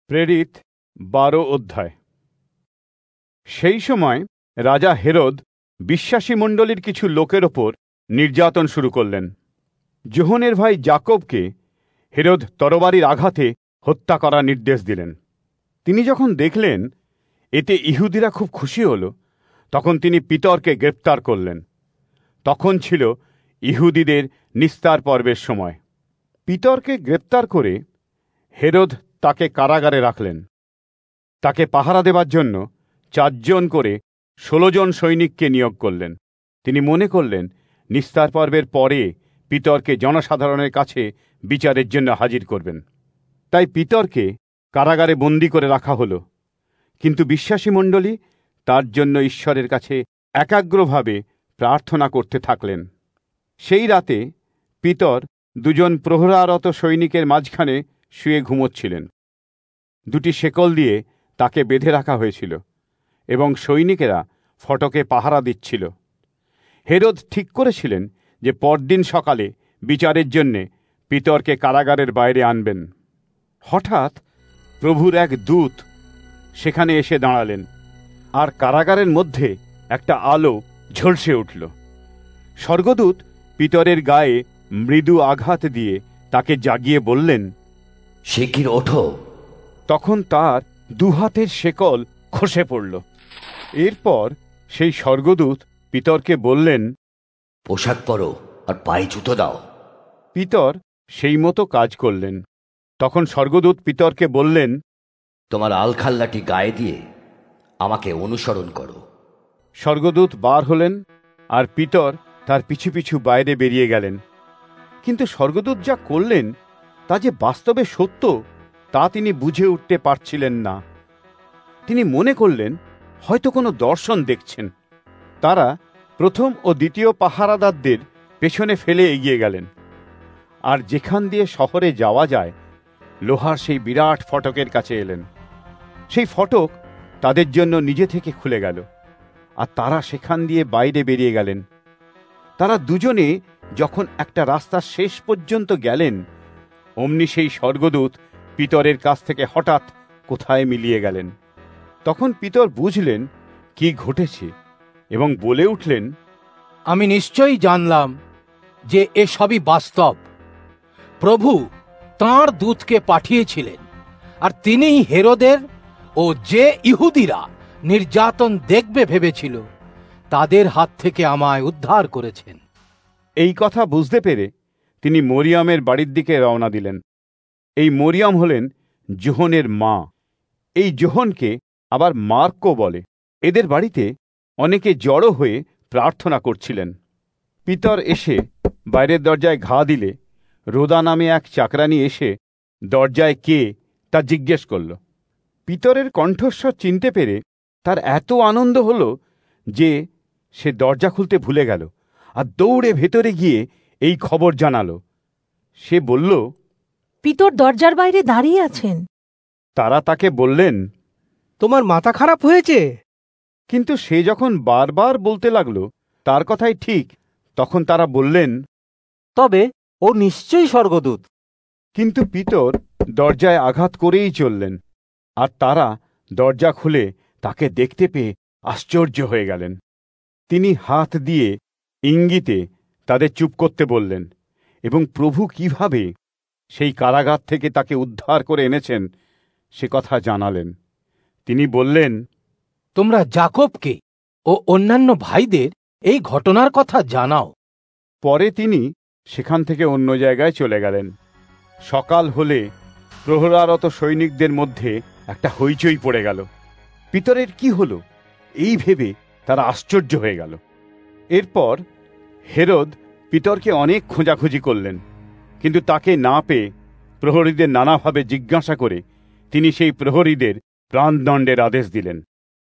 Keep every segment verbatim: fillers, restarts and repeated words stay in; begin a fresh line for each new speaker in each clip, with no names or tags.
প্রেরিত বারো অধ্যায়। সেই সময় রাজা হেরোদ বিশ্বাসী মণ্ডলীর কিছু লোকের ওপর নির্যাতন শুরু করলেন। যোহনের ভাই যাকবকে হেরোদ তরবারির আঘাতে হত্যা করার নির্দেশ দিলেন। তিনি যখন দেখলেন এতে ইহুদিরা খুব খুশি হল, তখন তিনি পিতরকে গ্রেপ্তার করলেন। তখন ছিল ইহুদিদের নিস্তার পর্বের সময়। পিতরকে গ্রেপ্তার করে হেরোদ তাকে কারাগারে রাখলেন। তাকে পাহারা দেবার জন্য চারজন করে ষোলো জন সৈনিককে নিয়োগ করলেন। তিনি মনে করলেন নিস্তার পর্বের পরে পিতরকে জনসাধারণের কাছে বিচারের জন্য হাজির করবেন। তাই পিতরকে কারাগারে বন্দী করে রাখা হল। কিন্তু বিশ্বাসী মণ্ডলী তার জন্য ঈশ্বরের কাছে একাগ্রভাবে প্রার্থনা করতে থাকলেন। সেই রাতে পিতর দুজন প্রহরারত সৈনিকের মাঝখানে শুয়ে ঘুমোচ্ছিলেন। দুটি শেকল দিয়ে তাকে বেঁধে রাখা হয়েছিল এবং সৈনিকেরা ফটকে পাহারা দিচ্ছিল। হেরোদ ঠিক করেছিলেন যে পরদিন সকালে বিচারের জন্যে পিতরকে কারাগারের বাইরে আনবেন। হঠাৎ প্রভুর এক দূত সেখানে এসে দাঁড়ালেন, আর কারাগারের মধ্যে একটা আলো ঝলসে উঠল। স্বর্গদূত পিতরের গায়ে মৃদু আঘাত দিয়ে তাকে জাগিয়ে বললেন,
শিগগির ওঠো।
তখন তার দুহাতের শেকল খসে পড়ল। এরপর সেই স্বর্গদূত পিতরকে বললেন,
পোশাক পরো আর পায়ে জুতো দাও।
পিতর সেই মতো কাজ করলেন। তখন স্বর্গদূত পিতরকে বললেন,
তোমার আলখাল্লাটি গায়ে দিয়ে আমাকে অনুসরণ করো।
স্বর্গদূত বার হলেন, আর পিতর তার পিছু পিছু বাইরে বেরিয়ে গেলেন। কিন্তু স্বর্গদূত যা করলেন তা যে বাস্তবে সত্য তা তিনি বুঝে উঠতে পারছিলেন না। তিনি মনে করলেন হয়তো কোনো দর্শন দেখছেন। তারা প্রথম ও দ্বিতীয় পাহারাদারদের পেছনে ফেলে এগিয়ে গেলেন, আর যেখান দিয়ে শহরে যাওয়া যায় লোহার সেই বিরাট ফটকের কাছে এলেন। সেই ফটক তাদের জন্য নিজে থেকে খুলে গেল, আর তারা সেখান দিয়ে বাইরে বেরিয়ে গেলেন। তারা দুজনে যখন একটা রাস্তার শেষ পর্যন্ত গেলেন, অমনি সেই স্বর্গদূত পিতরের কাছ থেকে হঠাৎ কোথায় মিলিয়ে গেলেন। তখন পিতর বুঝলেন কি ঘটেছে এবং বলে উঠলেন,
আমি নিশ্চয়ই জানলাম যে এসবই বাস্তব। প্রভু তাঁর দূতকে পাঠিয়েছিলেন, আর তিনিই হেরোদের ও যে ইহুদিরা নির্যাতন দেখবে ভেবেছিল তাদের হাত থেকে আমায় উদ্ধার করেছেন।
এই কথা বুঝতে পেরে তিনি মরিয়মের বাড়ির দিকে রওনা দিলেন। এই মরিয়ম হলেন যোহনের মা। এই যোহনকে আবার মার্কও বলে। এদের বাড়িতে অনেকে জড়ো হয়ে প্রার্থনা করছিলেন। পিতর এসে বাইরের দরজায় ঘা দিলে রোদা নামে এক চাকরানী এসে দরজায় কে তা জিজ্ঞেস করল। পিতরের কণ্ঠস্বর চিনতে পেরে তার এত আনন্দ হল যে সে দরজা খুলতে ভুলে গেল, আর দৌড়ে ভেতরে গিয়ে এই খবর জানালো। সে বলল,
পিতর দরজার বাইরে দাঁড়িয়ে আছেন।
তারা তাকে বললেন,
তোমার মাথা খারাপ হয়েছে?
কিন্তু সে যখন বারবার বলতে লাগলো তার কথাই ঠিক, তখন তারা বললেন,
তবে ও নিশ্চয়ই স্বর্গদূত।
কিন্তু পিতর দরজায় আঘাত করেই চললেন, আর তারা দরজা খুলে তাকে দেখতে পেয়ে আশ্চর্য হয়ে গেলেন। তিনি হাত দিয়ে ইঙ্গিতে তাদের চুপ করতে বললেন এবং প্রভু কিভাবে সেই কারাগার থেকে তাকে উদ্ধার করে এনেছেন সে কথা জানালেন। তিনি বললেন,
তোমরা যাকবকে ও অন্যান্য ভাইদের এই ঘটনার কথা জানাও।
পরে তিনি সেখান থেকে অন্য জায়গায় চলে গেলেন। সকাল হলে প্রহরারত সৈনিকদের মধ্যে একটা হইচই পড়ে গেল। পিতরের কি হলো এই ভেবে তারা আশ্চর্য হয়ে গেল। এরপর হেরোদ পিতরকে অনেক খোঁজাখুঁজি করলেন, কিন্তু তাকে না পেয়ে প্রহরীদের নানাভাবে জিজ্ঞাসা করে তিনি সেই প্রহরীদের প্রাণদণ্ডের আদেশ দিলেন।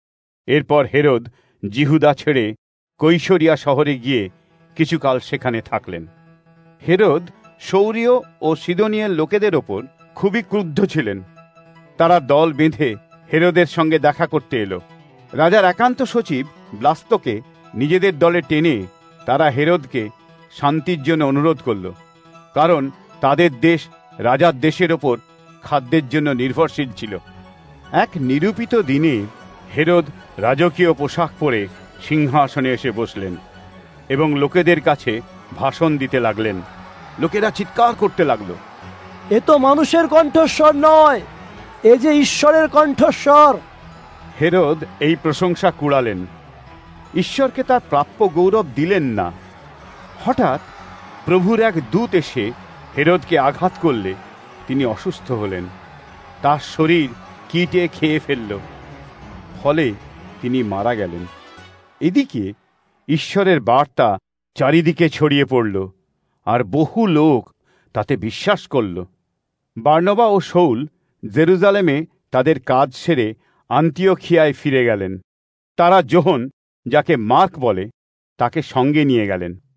এরপর হেরোদ জিহুদা ছেড়ে কৈশরিয়া শহরে গিয়ে কিছুকাল সেখানে থাকলেন। হেরোদ সৌরীয় ও সিদোনিয়ার লোকেদের ওপর খুবই ক্রুদ্ধ ছিলেন। তারা দল বেঁধে হেরোদের সঙ্গে দেখা করতে এলো। রাজার একান্ত সচিব ব্লাস্তকে নিজেদের দলে টেনে তারা হেরোদকে শান্তির জন্য অনুরোধ করল, কারণ তাদের দেশ রাজার দেশের ওপর খাদ্যের জন্য নির্ভরশীল ছিল। এক নিরূপিত দিনে হেরোদ রাজকীয় পোশাক পরে সিংহাসনে এসে বসলেন এবং লোকেদের কাছে ভাষণ দিতে লাগলেন। লোকেরা চিৎকার করতে লাগলো,
এ তো মানুষের কণ্ঠস্বর নয়, এ যে ঈশ্বরের কণ্ঠস্বর।
হেরোদ এই প্রশংসা কুড়ালেন, ঈশ্বরকে তার প্রাপ্য গৌরব দিলেন না। হঠাৎ প্রভুর এক দূত এসে হেরোদকে আঘাত করলে তিনি অসুস্থ হলেন। তার শরীর কীটে খেয়ে ফেলল, ফলে তিনি মারা গেলেন। এদিকে ঈশ্বরের বার্তা চারিদিকে ছড়িয়ে পড়ল, আর বহু লোক তাতে বিশ্বাস করল। বার্নবা ও শৌল জেরুজালেমে তাদের কাজ সেরে আন্তিওখিয়ায় ফিরে গেলেন। তারা যোহন, যাকে মার্ক বলে, তাকে সঙ্গে নিয়ে গেলেন।